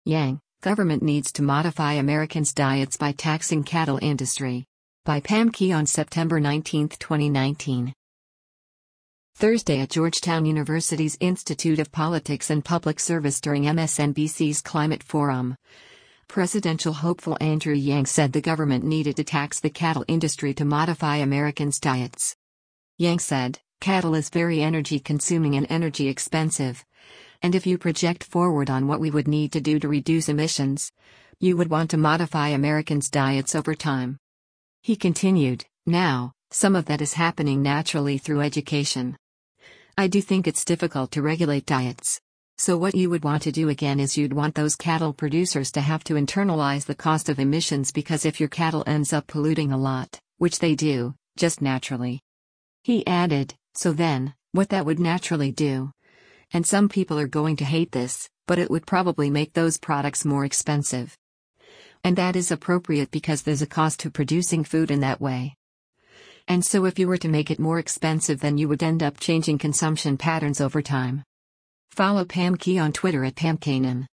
Yang, government needs to modify Americans' diets by taxing cattle industry. By Pam Key on September 19, 2019. Thursday at Georgetown University's Institute of Politics and Public Service during MSNBC's Climate Forum. Presidential hopeful Andrew Yang said the government needed to tax the cattle industry to modify Americans' diets. Yang said, "Cattle is very energy-consuming and energy-expensive. And if you project forward on what we would need to do to reduce emissions, you would want to modify Americans' diets over time." He continued, "Now, some of that is happening naturally through education. I do think it's difficult to regulate diets. So what you would want to do again is you'd want those cattle producers to have to internalize the cost of emissions, because if your cattle ends up polluting a lot, which they do, just naturally." He added, "So then, what that would naturally do. And some people are going to hate this, but it would probably make those products more expensive. And that is appropriate because there's a cost to producing food in that way. And so if you were to make it more expensive, then you would end up changing consumption patterns over time." Follow Pam Key on Twitter at PamKanan.